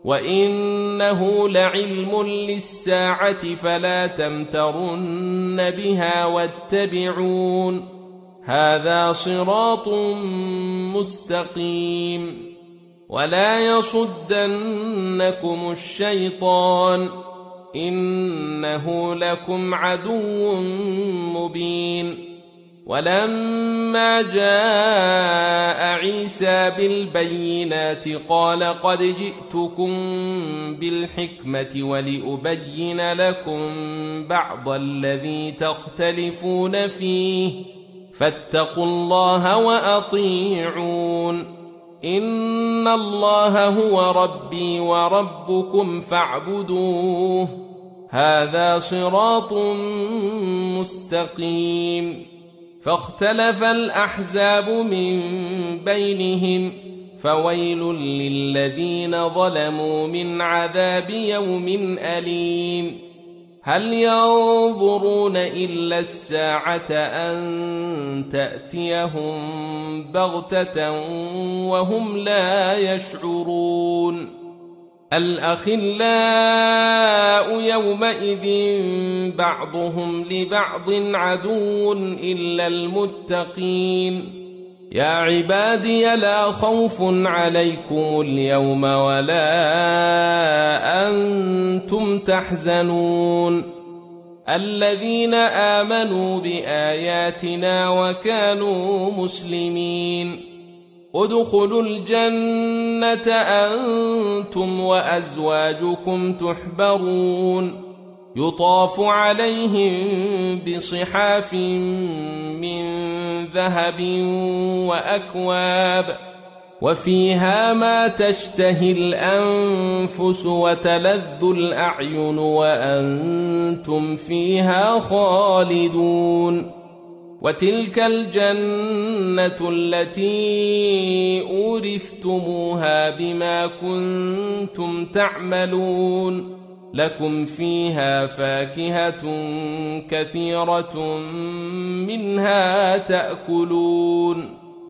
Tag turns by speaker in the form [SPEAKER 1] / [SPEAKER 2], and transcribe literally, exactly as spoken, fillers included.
[SPEAKER 1] وإنه لعلم للساعة فلا تمترن بها واتبعون هذا صراط مستقيم ولا يصدنكم الشيطان إنه لكم عدو مبين ولما جاء عيسى بالبينات قال قد جئتكم بالحكمة ولأبين لكم بعض الذي تختلفون فيه فاتقوا الله وأطيعون إن الله هو ربي وربكم فاعبدوه هذا صراط مستقيم فاختلف الأحزاب من بينهم فويل للذين ظلموا من عذاب يوم أليم هل ينظرون إلا الساعة أن تأتيهم بغتة وهم لا يشعرون الأخلاء يومئذ بعضهم لبعض عدو إلا المتقين يا عبادي لا خوف عليكم اليوم ولا أنتم تحزنون الذين آمنوا بآياتنا وكانوا مسلمين ادخلوا الجنة أنتم وأزواجكم تحبرون يطاف عليهم بصحاف من ذهب وأكواب وفيها ما تشتهي الأنفس وتلذ الأعين وأنتم فيها خالدون وتلك الجنة التي أورثتموها بما كنتم تعملون لكم فيها فاكهة كثيرة منها تأكلون